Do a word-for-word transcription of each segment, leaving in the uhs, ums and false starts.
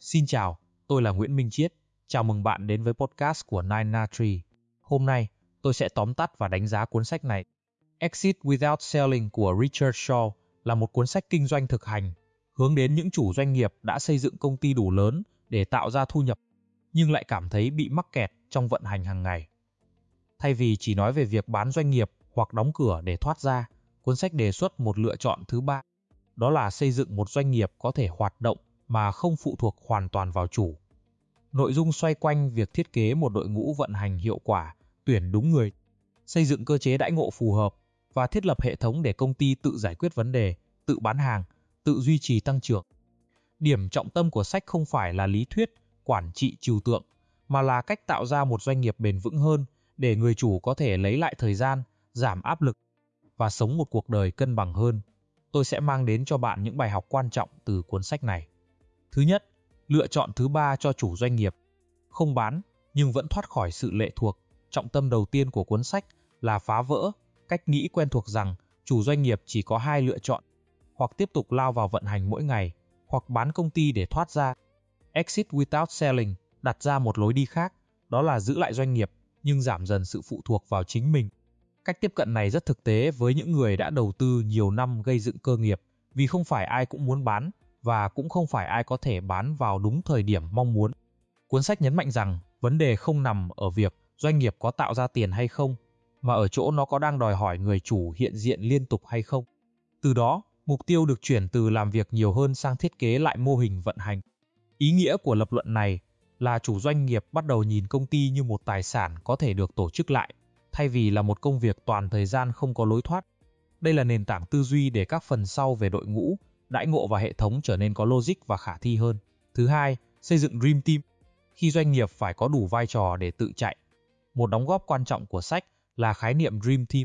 Xin chào, tôi là Nguyễn Minh Chiết. Chào mừng bạn đến với podcast của Nine Na Tree. Hôm nay, tôi sẽ tóm tắt và đánh giá cuốn sách này. Exit Without Selling của Richard Shaw là một cuốn sách kinh doanh thực hành, hướng đến những chủ doanh nghiệp đã xây dựng công ty đủ lớn để tạo ra thu nhập, nhưng lại cảm thấy bị mắc kẹt trong vận hành hàng ngày. Thay vì chỉ nói về việc bán doanh nghiệp hoặc đóng cửa để thoát ra, cuốn sách đề xuất một lựa chọn thứ ba, đó là xây dựng một doanh nghiệp có thể hoạt động mà không phụ thuộc hoàn toàn vào chủ. Nội dung xoay quanh việc thiết kế một đội ngũ vận hành hiệu quả, tuyển đúng người, xây dựng cơ chế đãi ngộ phù hợp và thiết lập hệ thống để công ty tự giải quyết vấn đề, tự bán hàng, tự duy trì tăng trưởng. Điểm trọng tâm của sách không phải là lý thuyết, quản trị trừu tượng, mà là cách tạo ra một doanh nghiệp bền vững hơn để người chủ có thể lấy lại thời gian, giảm áp lực và sống một cuộc đời cân bằng hơn. Tôi sẽ mang đến cho bạn những bài học quan trọng từ cuốn sách này. Thứ nhất, lựa chọn thứ ba cho chủ doanh nghiệp. Không bán, nhưng vẫn thoát khỏi sự lệ thuộc. Trọng tâm đầu tiên của cuốn sách là phá vỡ cách nghĩ quen thuộc rằng chủ doanh nghiệp chỉ có hai lựa chọn, hoặc tiếp tục lao vào vận hành mỗi ngày, hoặc bán công ty để thoát ra. Exit Without Selling đặt ra một lối đi khác, đó là giữ lại doanh nghiệp nhưng giảm dần sự phụ thuộc vào chính mình. Cách tiếp cận này rất thực tế với những người đã đầu tư nhiều năm gây dựng cơ nghiệp, vì không phải ai cũng muốn bán và cũng không phải ai có thể bán vào đúng thời điểm mong muốn. Cuốn sách nhấn mạnh rằng vấn đề không nằm ở việc doanh nghiệp có tạo ra tiền hay không, mà ở chỗ nó có đang đòi hỏi người chủ hiện diện liên tục hay không. Từ đó, mục tiêu được chuyển từ làm việc nhiều hơn sang thiết kế lại mô hình vận hành. Ý nghĩa của lập luận này là chủ doanh nghiệp bắt đầu nhìn công ty như một tài sản có thể được tổ chức lại, thay vì là một công việc toàn thời gian không có lối thoát. Đây là nền tảng tư duy để các phần sau về đội ngũ, đãi ngộ và hệ thống trở nên có logic và khả thi hơn. Thứ hai, xây dựng Dream Team. Khi doanh nghiệp phải có đủ vai trò để tự chạy. Một đóng góp quan trọng của sách là khái niệm Dream Team,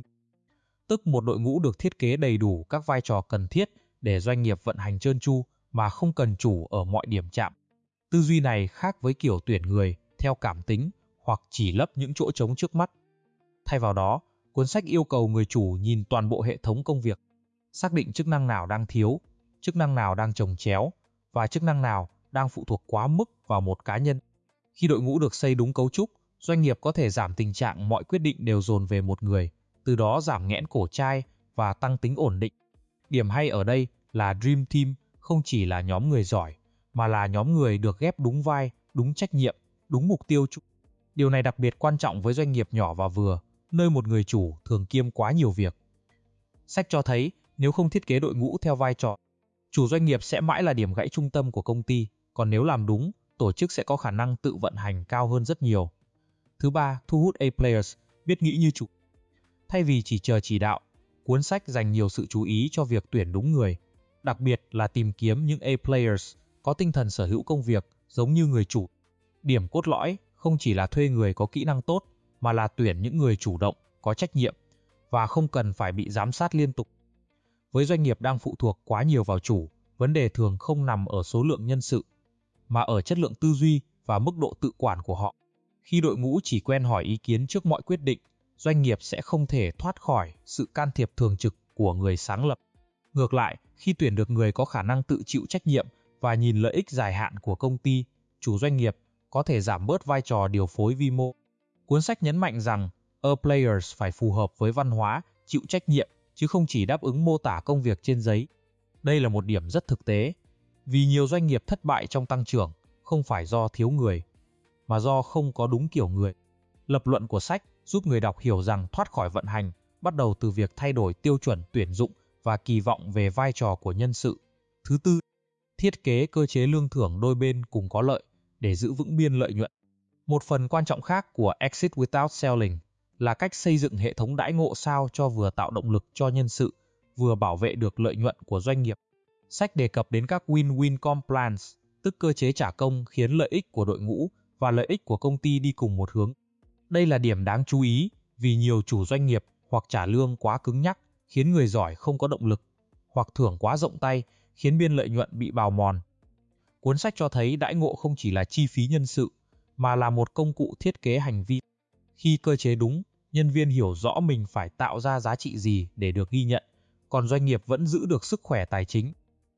tức một đội ngũ được thiết kế đầy đủ các vai trò cần thiết để doanh nghiệp vận hành trơn tru mà không cần chủ ở mọi điểm chạm. Tư duy này khác với kiểu tuyển người theo cảm tính hoặc chỉ lấp những chỗ trống trước mắt. Thay vào đó, cuốn sách yêu cầu người chủ nhìn toàn bộ hệ thống công việc, xác định chức năng nào đang thiếu, chức năng nào đang chồng chéo và chức năng nào đang phụ thuộc quá mức vào một cá nhân. Khi đội ngũ được xây đúng cấu trúc, doanh nghiệp có thể giảm tình trạng mọi quyết định đều dồn về một người, từ đó giảm nghẽn cổ trai và tăng tính ổn định. Điểm hay ở đây là Dream Team không chỉ là nhóm người giỏi, mà là nhóm người được ghép đúng vai, đúng trách nhiệm, đúng mục tiêu chung. Điều này đặc biệt quan trọng với doanh nghiệp nhỏ và vừa, nơi một người chủ thường kiêm quá nhiều việc. Sách cho thấy, nếu không thiết kế đội ngũ theo vai trò, chủ doanh nghiệp sẽ mãi là điểm gãy trung tâm của công ty, còn nếu làm đúng, tổ chức sẽ có khả năng tự vận hành cao hơn rất nhiều. Thứ ba, thu hút A-players, biết nghĩ như chủ. Thay vì chỉ chờ chỉ đạo, cuốn sách dành nhiều sự chú ý cho việc tuyển đúng người, đặc biệt là tìm kiếm những A-players có tinh thần sở hữu công việc giống như người chủ. Điểm cốt lõi không chỉ là thuê người có kỹ năng tốt, mà là tuyển những người chủ động, có trách nhiệm và không cần phải bị giám sát liên tục. Với doanh nghiệp đang phụ thuộc quá nhiều vào chủ, vấn đề thường không nằm ở số lượng nhân sự, mà ở chất lượng tư duy và mức độ tự quản của họ. Khi đội ngũ chỉ quen hỏi ý kiến trước mọi quyết định, doanh nghiệp sẽ không thể thoát khỏi sự can thiệp thường trực của người sáng lập. Ngược lại, khi tuyển được người có khả năng tự chịu trách nhiệm và nhìn lợi ích dài hạn của công ty, chủ doanh nghiệp có thể giảm bớt vai trò điều phối vi mô. Cuốn sách nhấn mạnh rằng A-players phải phù hợp với văn hóa, chịu trách nhiệm, chứ không chỉ đáp ứng mô tả công việc trên giấy. Đây là một điểm rất thực tế, vì nhiều doanh nghiệp thất bại trong tăng trưởng không phải do thiếu người, mà do không có đúng kiểu người. Lập luận của sách giúp người đọc hiểu rằng thoát khỏi vận hành bắt đầu từ việc thay đổi tiêu chuẩn tuyển dụng và kỳ vọng về vai trò của nhân sự. Thứ tư, thiết kế cơ chế lương thưởng đôi bên cùng có lợi để giữ vững biên lợi nhuận. Một phần quan trọng khác của Exit Without Selling là cách xây dựng hệ thống đãi ngộ sao cho vừa tạo động lực cho nhân sự, vừa bảo vệ được lợi nhuận của doanh nghiệp. Sách đề cập đến các win-win comp plans, tức cơ chế trả công khiến lợi ích của đội ngũ và lợi ích của công ty đi cùng một hướng. Đây là điểm đáng chú ý vì nhiều chủ doanh nghiệp hoặc trả lương quá cứng nhắc khiến người giỏi không có động lực, hoặc thưởng quá rộng tay khiến biên lợi nhuận bị bào mòn. Cuốn sách cho thấy đãi ngộ không chỉ là chi phí nhân sự, mà là một công cụ thiết kế hành vi. Khi cơ chế đúng, nhân viên hiểu rõ mình phải tạo ra giá trị gì để được ghi nhận, còn doanh nghiệp vẫn giữ được sức khỏe tài chính.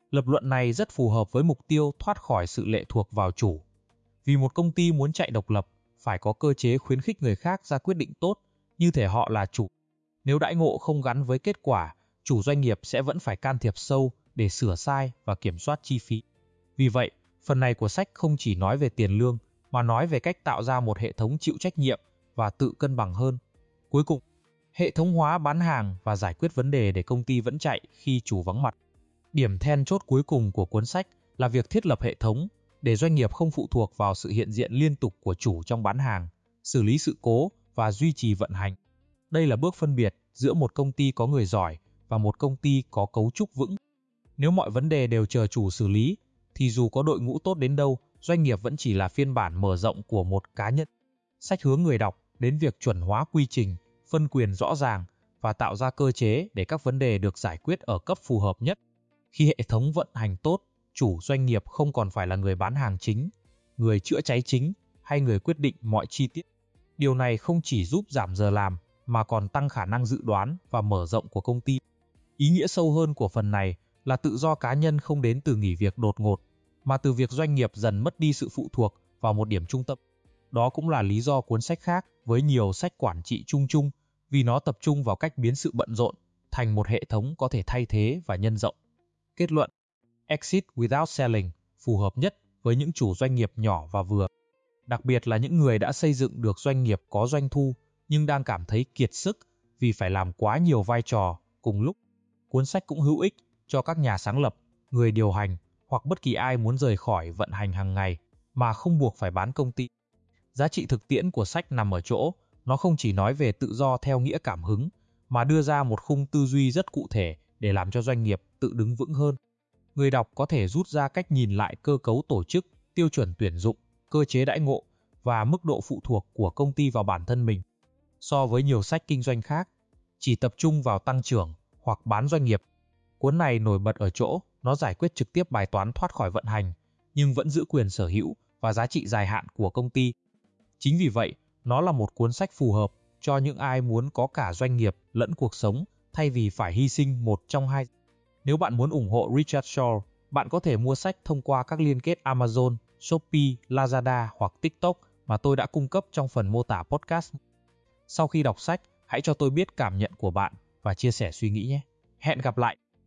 Lập luận này rất phù hợp với mục tiêu thoát khỏi sự lệ thuộc vào chủ. Vì một công ty muốn chạy độc lập, phải có cơ chế khuyến khích người khác ra quyết định tốt, như thể họ là chủ. Nếu đãi ngộ không gắn với kết quả, chủ doanh nghiệp sẽ vẫn phải can thiệp sâu để sửa sai và kiểm soát chi phí. Vì vậy, phần này của sách không chỉ nói về tiền lương, mà nói về cách tạo ra một hệ thống chịu trách nhiệm và tự cân bằng hơn. Cuối cùng, hệ thống hóa bán hàng và giải quyết vấn đề để công ty vẫn chạy khi chủ vắng mặt. Điểm then chốt cuối cùng của cuốn sách là việc thiết lập hệ thống để doanh nghiệp không phụ thuộc vào sự hiện diện liên tục của chủ trong bán hàng, xử lý sự cố và duy trì vận hành. Đây là bước phân biệt giữa một công ty có người giỏi và một công ty có cấu trúc vững. Nếu mọi vấn đề đều chờ chủ xử lý, thì dù có đội ngũ tốt đến đâu, doanh nghiệp vẫn chỉ là phiên bản mở rộng của một cá nhân. Sách hướng người đọc đến việc chuẩn hóa quy trình, phân quyền rõ ràng và tạo ra cơ chế để các vấn đề được giải quyết ở cấp phù hợp nhất. Khi hệ thống vận hành tốt, chủ doanh nghiệp không còn phải là người bán hàng chính, người chữa cháy chính hay người quyết định mọi chi tiết. Điều này không chỉ giúp giảm giờ làm mà còn tăng khả năng dự đoán và mở rộng của công ty. Ý nghĩa sâu hơn của phần này là tự do cá nhân không đến từ nghỉ việc đột ngột, mà từ việc doanh nghiệp dần mất đi sự phụ thuộc vào một điểm trung tâm. Đó cũng là lý do cuốn sách khác với nhiều sách quản trị chung chung, vì nó tập trung vào cách biến sự bận rộn thành một hệ thống có thể thay thế và nhân rộng. Kết luận: Exit Without Selling phù hợp nhất với những chủ doanh nghiệp nhỏ và vừa, đặc biệt là những người đã xây dựng được doanh nghiệp có doanh thu nhưng đang cảm thấy kiệt sức vì phải làm quá nhiều vai trò cùng lúc. Cuốn sách cũng hữu ích cho các nhà sáng lập, người điều hành hoặc bất kỳ ai muốn rời khỏi vận hành hàng ngày mà không buộc phải bán công ty. Giá trị thực tiễn của sách nằm ở chỗ, nó không chỉ nói về tự do theo nghĩa cảm hứng, mà đưa ra một khung tư duy rất cụ thể để làm cho doanh nghiệp tự đứng vững hơn. Người đọc có thể rút ra cách nhìn lại cơ cấu tổ chức, tiêu chuẩn tuyển dụng, cơ chế đãi ngộ và mức độ phụ thuộc của công ty vào bản thân mình. So với nhiều sách kinh doanh khác, chỉ tập trung vào tăng trưởng hoặc bán doanh nghiệp, cuốn này nổi bật ở chỗ nó giải quyết trực tiếp bài toán thoát khỏi vận hành, nhưng vẫn giữ quyền sở hữu và giá trị dài hạn của công ty. Chính vì vậy, nó là một cuốn sách phù hợp cho những ai muốn có cả doanh nghiệp lẫn cuộc sống thay vì phải hy sinh một trong hai. Nếu bạn muốn ủng hộ Richard Shaw, bạn có thể mua sách thông qua các liên kết Amazon, Shopee, Lazada hoặc TikTok mà tôi đã cung cấp trong phần mô tả podcast. Sau khi đọc sách, hãy cho tôi biết cảm nhận của bạn và chia sẻ suy nghĩ nhé. Hẹn gặp lại!